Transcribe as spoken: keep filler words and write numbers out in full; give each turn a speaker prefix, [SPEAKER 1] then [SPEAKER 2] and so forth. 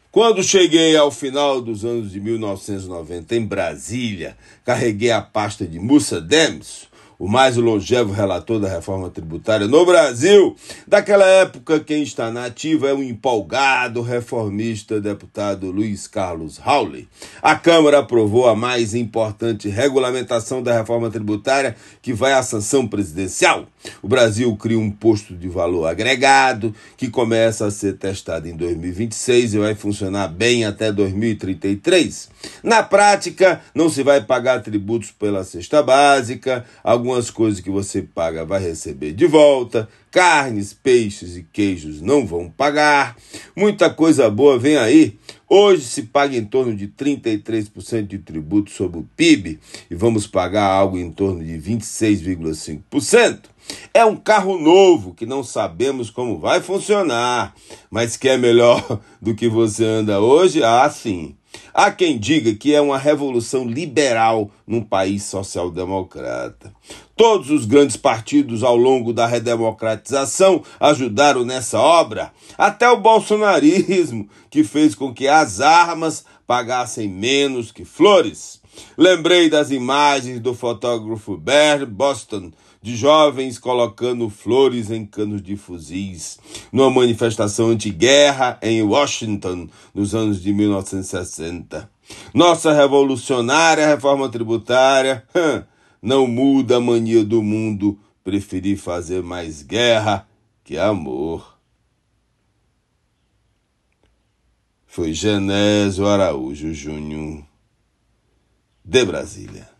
[SPEAKER 1] Quando cheguei ao final dos anos de mil novecentos e noventa em Brasília, carreguei a pasta de Mussa Dems, o mais longevo relator da reforma tributária no Brasil. Daquela época, quem está na ativa é o empolgado reformista deputado Luiz Carlos Rauli. A Câmara aprovou a mais importante regulamentação da reforma tributária, que vai à sanção presidencial. O Brasil cria um imposto de valor agregado, que começa a ser testado em dois mil e vinte e seis e vai funcionar bem até dois mil e trinta e três. Na prática, não se vai pagar tributos pela cesta básica, algumas coisas que você paga vai receber de volta, carnes, peixes e queijos não vão pagar, muita coisa boa vem aí. Hoje se paga em torno de trinta e três por cento de tributo sobre o P I B e vamos pagar algo em torno de vinte e seis vírgula cinco por cento. É um carro novo que não sabemos como vai funcionar, mas que é melhor do que você anda hoje? Ah, sim. Há quem diga que é uma revolução liberal num país social-democrata. Todos os grandes partidos ao longo da redemocratização ajudaram nessa obra, até o bolsonarismo, que fez com que as armas pagassem menos que flores. Lembrei das imagens do fotógrafo Barry Boston, de jovens colocando flores em canos de fuzis, numa manifestação anti-guerra em Washington, nos anos de mil novecentos e sessenta. Nossa revolucionária reforma tributária hum, não muda a mania do mundo preferir fazer mais guerra que amor. Foi Genésio Araújo Júnior, de Brasília.